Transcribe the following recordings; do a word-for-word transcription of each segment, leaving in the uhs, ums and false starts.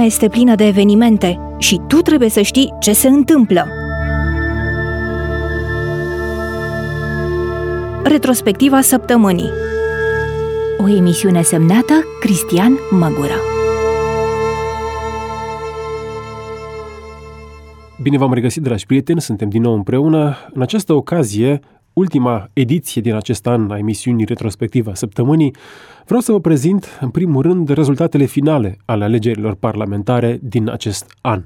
lumea este plină de evenimente și tu trebuie să știi ce se întâmplă. Retrospectiva săptămânii. O emisiune semnată Cristian Măgură. Bine v-am regăsit, dragi prieteni, suntem din nou împreună. În această ocazie, ultima ediție din acest an a emisiunii Retrospectiva săptămânii, vreau să vă prezint, în primul rând, rezultatele finale ale alegerilor parlamentare din acest an.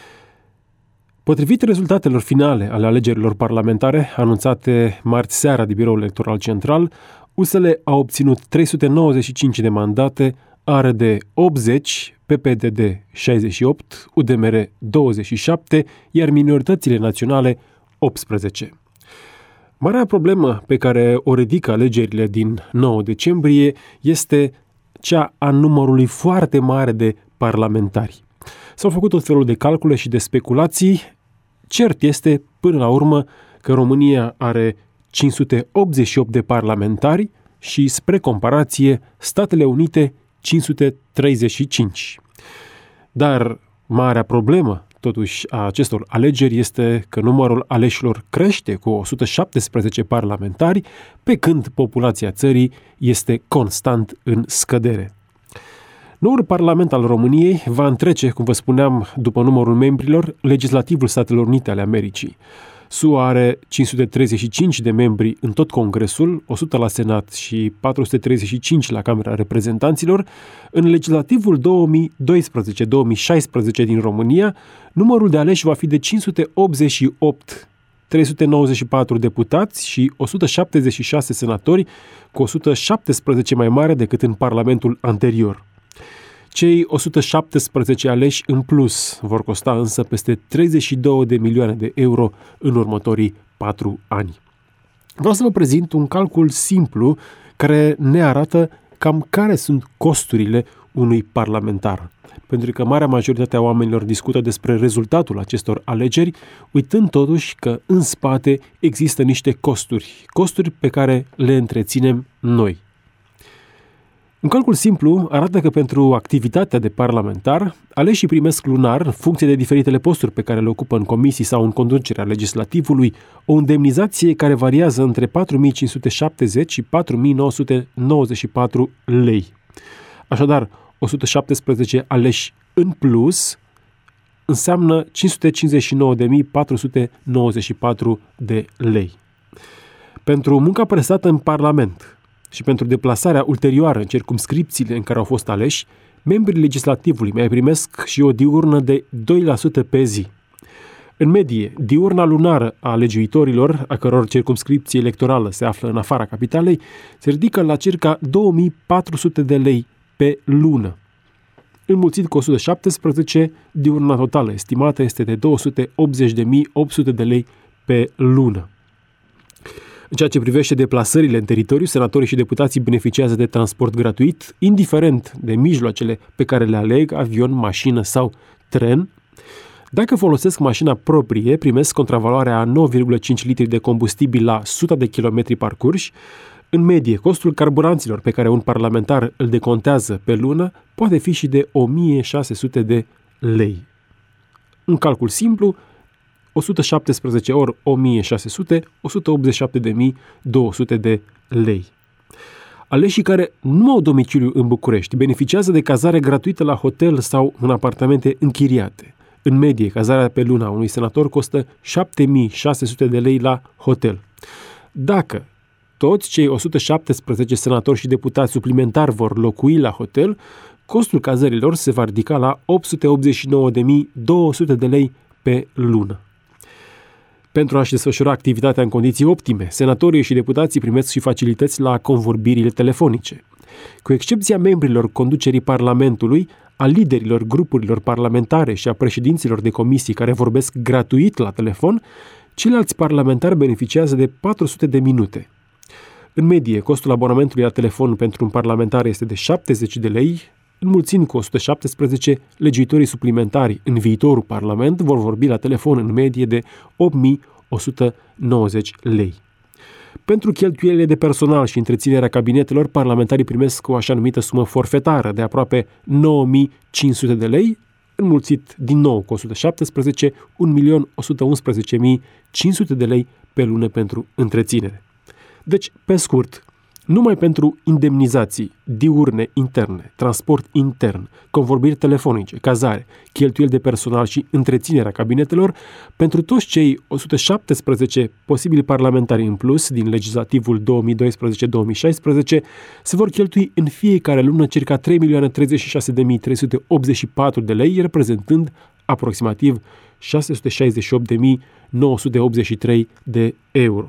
Potrivit rezultatelor finale ale alegerilor parlamentare, anunțate marți seara de Biroul Electoral Central, U S L a obținut trei sute nouăzeci și cinci de mandate, A R D optzeci, P P D D șaizeci și opt, U D M R douăzeci și șapte, iar minoritățile naționale optsprezece. Marea problemă pe care o ridică alegerile din nouă decembrie este cea a numărului foarte mare de parlamentari. S-au făcut tot felul de calcule și de speculații. Cert este, până la urmă, că România are cinci sute optzeci și opt de parlamentari și, spre comparație, Statele Unite cinci sute treizeci și cinci. Dar marea problemă, totuși, a acestor alegeri este că numărul aleșilor crește cu o sută șaptesprezece parlamentari, pe când populația țării este constant în scădere. Noul Parlament al României va întrece, cum vă spuneam, după numărul membrilor, legislativul Statelor Unite ale Americii. S U A are cinci sute treizeci și cinci de membri în tot Congresul, o sută la Senat și patru sute treizeci și cinci la Camera Reprezentanților. În legislativul două mii doisprezece două mii șaisprezece din România, numărul de aleși va fi de cinci sute optzeci și opt, trei sute nouăzeci și patru deputați și o sută șaptezeci și șase senatori, cu o sută șaptesprezece mai mare decât în Parlamentul anterior. Cei o sută șaptesprezece aleși în plus vor costa însă peste treizeci și două de milioane de euro în următorii patru ani. Vreau să vă prezint un calcul simplu care ne arată cam care sunt costurile unui parlamentar. Pentru că marea majoritate a oamenilor discută despre rezultatul acestor alegeri, uitând totuși că în spate există niște costuri, costuri pe care le întreținem noi. Un calcul simplu arată că pentru activitatea de parlamentar, aleșii primesc lunar, în funcție de diferitele posturi pe care le ocupă în comisii sau în conducerea legislativului, o indemnizație care variază între patru mii cinci sute șaptezeci și patru mii nouă sute nouăzeci și patru lei. Așadar, o sută șaptesprezece aleși în plus înseamnă cinci sute cincizeci și nouă de mii patru sute nouăzeci și patru de lei. Pentru munca prestată în Parlament și pentru deplasarea ulterioară în circumscripțiile în care au fost aleși, membrii legislativului mai primesc și o diurnă de doi la sută pe zi. În medie, diurna lunară a legiuitorilor, a căror circumscripție electorală se află în afara capitalei, se ridică la circa două mii patru sute de lei pe lună. Înmulțit cu o sută șaptesprezece, diurna totală estimată este de două sute optzeci de mii opt sute de lei pe lună. În ceea ce privește deplasările în teritoriu, senatorii și deputații beneficiază de transport gratuit, indiferent de mijloacele pe care le aleg, avion, mașină sau tren. Dacă folosesc mașina proprie, primesc contravaloarea a nouă virgulă cinci litri de combustibil la o sută de kilometri parcurși. În medie, costul carburanților pe care un parlamentar îl decontează pe lună poate fi și de o mie șase sute de lei. Un calcul simplu: o sută șaptesprezece ori o mie șase sute, o sută optzeci și șapte de mii două sute de lei. Aleșii care nu au domiciliu în București beneficiază de cazare gratuită la hotel sau în apartamente închiriate. În medie, cazarea pe luna unui senator costă șapte mii șase sute de lei la hotel. Dacă toți cei o sută șaptesprezece senatori și deputați suplimentari vor locui la hotel, costul cazărilor se va ridica la opt sute optzeci și nouă de mii două sute de lei pe lună. Pentru a-și desfășura activitatea în condiții optime, senatorii și deputații primesc și facilități la convorbirile telefonice. Cu excepția membrilor conducerii Parlamentului, a liderilor grupurilor parlamentare și a președinților de comisii care vorbesc gratuit la telefon, ceilalți parlamentari beneficiază de patru sute de minute. În medie, costul abonamentului la telefon pentru un parlamentar este de șaptezeci de lei, înmulțind cu o sută șaptesprezece, legiuitorii suplimentari în viitorul Parlament vor vorbi la telefon în medie de opt mii o sută nouăzeci lei. Pentru cheltuielile de personal și întreținerea cabinetelor, parlamentarii primesc o așa numită sumă forfetară de aproape nouă mii cinci sute de lei, înmulțit din nou cu o sută șaptesprezece, un milion o sută unsprezece mii cinci sute de lei pe lună pentru întreținere. Deci, pe scurt, numai pentru indemnizații, diurne interne, transport intern, convorbiri telefonice, cazare, cheltuieli de personal și întreținerea cabinetelor, pentru toți cei o sută șaptesprezece posibili parlamentari în plus din legislativul două mii doisprezece două mii șaisprezece, se vor cheltui în fiecare lună circa trei milioane treizeci și șase de mii trei sute optzeci și patru de lei, reprezentând aproximativ șase sute șaizeci și opt de mii nouă sute optzeci și trei de euro.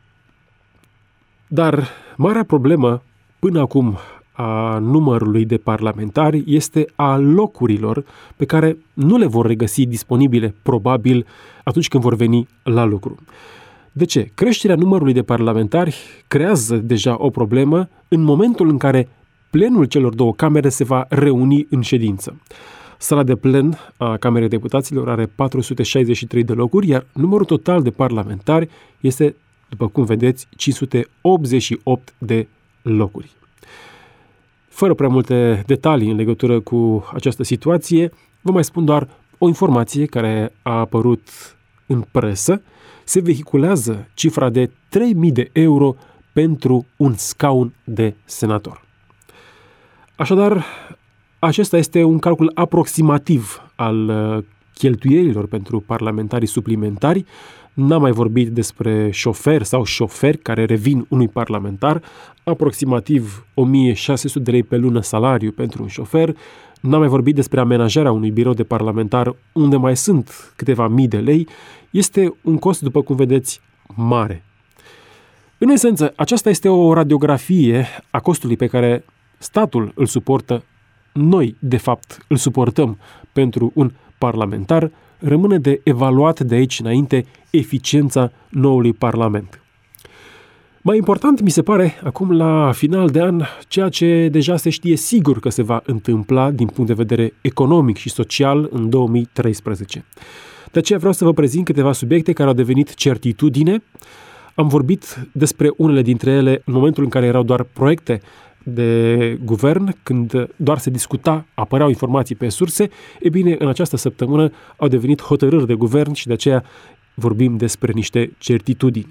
Dar marea problemă până acum a numărului de parlamentari este a locurilor pe care nu le vor regăsi disponibile probabil atunci când vor veni la lucru. De ce? Creșterea numărului de parlamentari creează deja o problemă în momentul în care plenul celor două camere se va reuni în ședință. Sala de plen a Camerei Deputaților are patru sute șaizeci și trei de locuri, iar numărul total de parlamentari este, după cum vedeți, cinci sute optzeci și opt de locuri. Fără prea multe detalii în legătură cu această situație, vă mai spun doar o informație care a apărut în presă. Se vehiculează cifra de trei mii de euro pentru un scaun de senator. Așadar, acesta este un calcul aproximativ al cheltuielilor pentru parlamentarii suplimentari. N-am mai vorbit despre șofer sau șoferi care revin unui parlamentar, aproximativ o mie șase sute de lei pe lună salariu pentru un șofer. N-am mai vorbit despre amenajarea unui birou de parlamentar unde mai sunt câteva mii de lei. Este un cost, după cum vedeți, mare. În esență, aceasta este o radiografie a costului pe care statul îl suportă. Noi, de fapt, îl suportăm pentru un parlamentar. Rămâne de evaluat de aici înainte eficiența noului parlament. Mai important mi se pare, acum la final de an, ceea ce deja se știe sigur că se va întâmpla din punct de vedere economic și social în două mii treisprezece. De aceea vreau să vă prezint câteva subiecte care au devenit certitudine. Am vorbit despre unele dintre ele în momentul în care erau doar proiecte de guvern, când doar se discuta, apăreau informații pe surse. E bine, în această săptămână au devenit hotărâri de guvern și de aceea vorbim despre niște certitudini.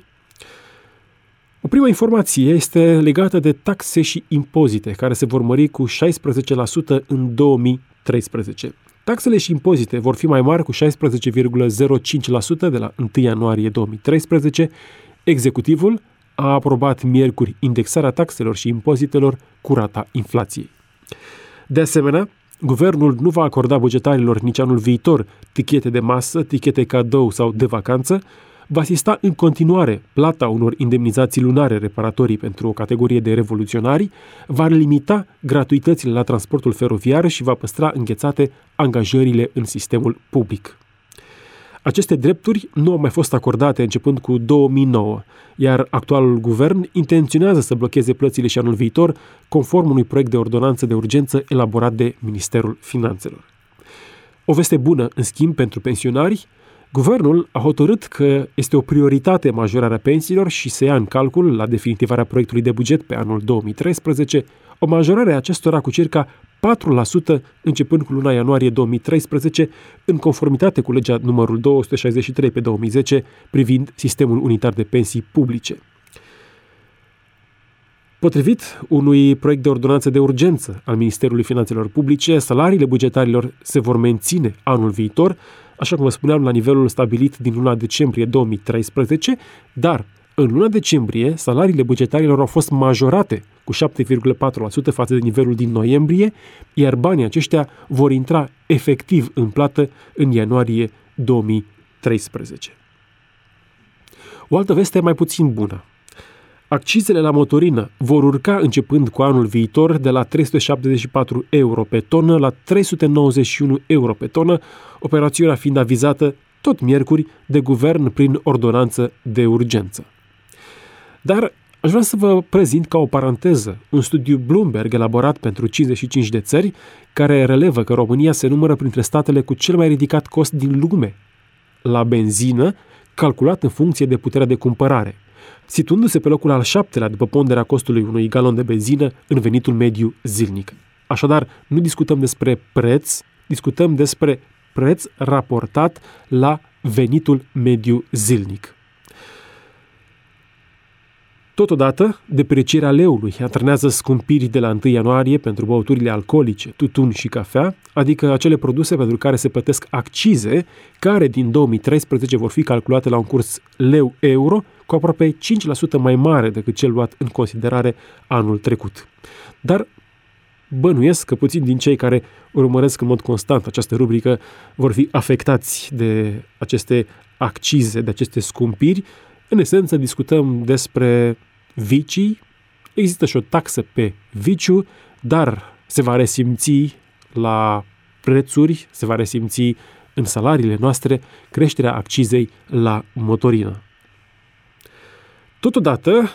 O primă informație este legată de taxe și impozite, care se vor mări cu șaisprezece la sută în două mii treisprezece. Taxele și impozite vor fi mai mari cu șaisprezece virgulă zero cinci la sută de la întâi ianuarie două mii treisprezece. Executivul a aprobat miercuri indexarea taxelor și impozitelor cu rata inflației. De asemenea, guvernul nu va acorda bugetarilor nici anul viitor tichete de masă, tichete cadou sau de vacanță, va asista în continuare plata unor indemnizații lunare reparatorii pentru o categorie de revoluționari, va limita gratuitățile la transportul feroviar și va păstra înghețate angajările în sistemul public. Aceste drepturi nu au mai fost acordate începând cu două mii nouă, iar actualul guvern intenționează să blocheze plățile și anul viitor, conform unui proiect de ordonanță de urgență elaborat de Ministerul Finanțelor. O veste bună, în schimb, pentru pensionari: guvernul a hotărât că este o prioritate majorarea pensiilor și se ia în calcul, la definitivarea proiectului de buget pe anul două mii treisprezece, o majorare a acestora cu circa patru la sută începând cu luna ianuarie două mii treisprezece, în conformitate cu legea numărul două sute șaizeci și trei pe două mii zece privind sistemul unitar de pensii publice. Potrivit unui proiect de ordonanță de urgență al Ministerului Finanțelor Publice, salariile bugetarilor se vor menține anul viitor, așa cum vă spuneam, la nivelul stabilit din luna decembrie două mii treisprezece, dar în luna decembrie salariile bugetarilor au fost majorate cu șapte virgulă patru la sută față de nivelul din noiembrie, iar banii aceștia vor intra efectiv în plată în ianuarie două mii treisprezece. O altă veste mai puțin bună. Accizele la motorină vor urca începând cu anul viitor de la trei sute șaptezeci și patru euro pe tonă la trei sute nouăzeci și unu euro pe tonă, operațiunea fiind avizată tot miercuri de guvern prin ordonanță de urgență. Dar aș vrea să vă prezint ca o paranteză un studiu Bloomberg elaborat pentru cincizeci și cinci de țări, care relevă că România se numără printre statele cu cel mai ridicat cost din lume la benzină, calculat în funcție de puterea de cumpărare, situându-se pe locul al șaptelea după ponderea costului unui galon de benzină în venitul mediu zilnic. Așadar, nu discutăm despre preț, discutăm despre preț raportat la venitul mediu zilnic. Totodată, deprecierea leului antrenează scumpiri de la întâi ianuarie pentru băuturile alcoolice, tutun și cafea, adică acele produse pentru care se plătesc accize, care din două mii treisprezece vor fi calculate la un curs leu-euro, cu aproape cinci la sută mai mare decât cel luat în considerare anul trecut. Dar bănuiesc că puțini din cei care urmăresc în mod constant această rubrică vor fi afectați de aceste accize, de aceste scumpiri. În esență, discutăm despre vicii, există și o taxă pe viciu, dar se va resimți la prețuri, se va resimți în salariile noastre creșterea accizei la motorină. Totodată,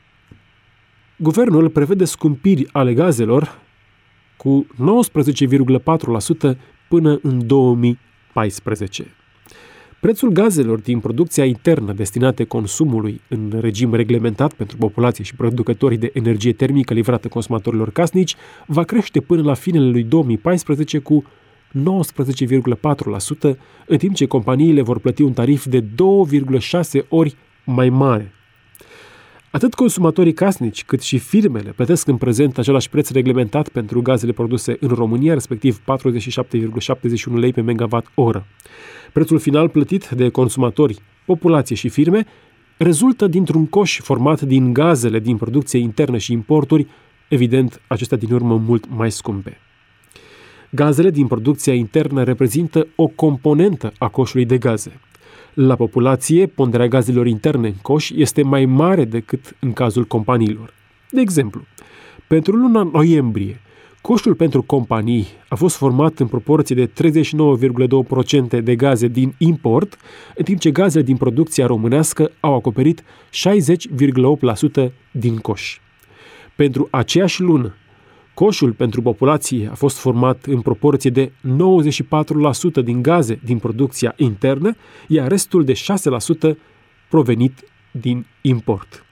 guvernul prevede scumpiri ale gazelor cu nouăsprezece virgulă patru la sută până în două mii paisprezece. Prețul gazelor din producția internă destinate consumului în regim reglementat pentru populație și producătorii de energie termică livrată consumatorilor casnici va crește până la finele lui două mii paisprezece cu nouăsprezece virgulă patru la sută, în timp ce companiile vor plăti un tarif de două virgulă șase ori mai mare. Atât consumatorii casnici, cât și firmele plătesc în prezent același preț reglementat pentru gazele produse în România, respectiv patruzeci și șapte virgulă șaptezeci și unu lei pe megawatt-oră. Prețul final plătit de consumatori, populație și firme rezultă dintr-un coș format din gazele din producție internă și importuri, evident, acestea din urmă mult mai scumpe. Gazele din producția internă reprezintă o componentă a coșului de gaze. La populație, ponderea gazelor interne în coș este mai mare decât în cazul companiilor. De exemplu, pentru luna noiembrie, coșul pentru companii a fost format în proporție de treizeci și nouă virgulă doi la sută de gaze din import, în timp ce gazele din producția românească au acoperit șaizeci virgulă opt la sută din coș. Pentru aceeași lună, coșul pentru populație a fost format în proporție de nouăzeci și patru la sută din gaze din producția internă, iar restul de șase la sută provenit din import.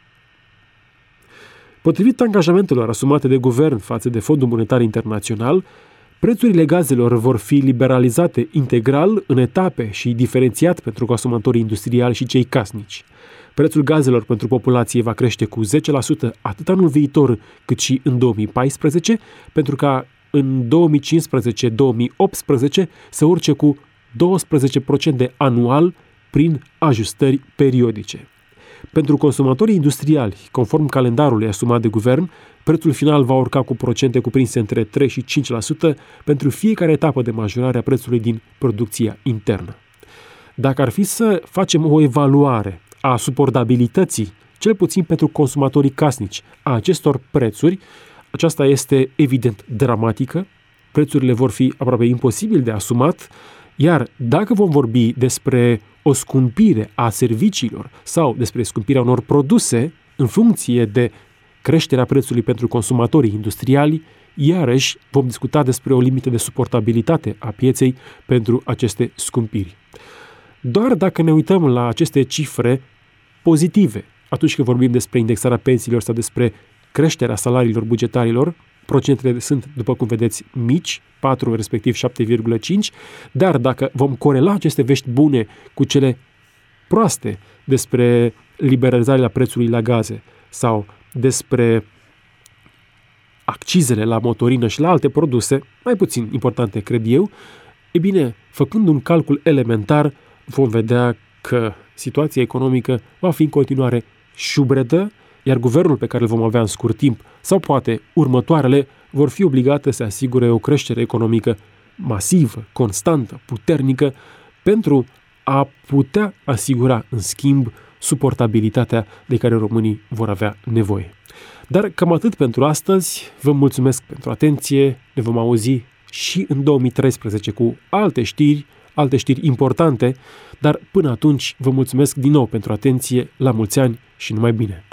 Potrivit angajamentelor asumate de guvern față de Fondul Monetar Internațional, prețurile gazelor vor fi liberalizate integral în etape și diferențiat pentru consumatorii industriali și cei casnici. Prețul gazelor pentru populație va crește cu zece la sută atât anul viitor cât și în două mii paisprezece, pentru ca în două mii cincisprezece două mii optsprezece să urce cu doisprezece la sută anual prin ajustări periodice. Pentru consumatorii industriali, conform calendarului asumat de guvern, prețul final va urca cu procente cuprinse între trei și cinci la sută pentru fiecare etapă de majorare a prețului din producția internă. Dacă ar fi să facem o evaluare a suportabilității, cel puțin pentru consumatorii casnici, a acestor prețuri, aceasta este evident dramatică, prețurile vor fi aproape imposibil de asumat, iar dacă vom vorbi despre o scumpire a serviciilor sau despre scumpirea unor produse în funcție de creșterea prețului pentru consumatorii industriali, iarăși vom discuta despre o limită de suportabilitate a pieței pentru aceste scumpiri. Doar dacă ne uităm la aceste cifre pozitive, atunci când vorbim despre indexarea pensiilor sau despre creșterea salariilor bugetarilor, procentele sunt, după cum vedeți, mici, patru respectiv șapte virgulă cinci, dar dacă vom corela aceste vești bune cu cele proaste despre liberalizarea prețului la gaze sau despre accizele la motorină și la alte produse, mai puțin importante, cred eu, e bine, făcând un calcul elementar, vom vedea că situația economică va fi în continuare șubredă, iar guvernul pe care îl vom avea în scurt timp sau poate următoarele vor fi obligate să asigure o creștere economică masivă, constantă, puternică pentru a putea asigura în schimb suportabilitatea de care românii vor avea nevoie. Dar cam atât pentru astăzi, vă mulțumesc pentru atenție, ne vom auzi și în două mii treisprezece cu alte știri, alte știri importante, dar până atunci vă mulțumesc din nou pentru atenție, la mulți ani și numai bine!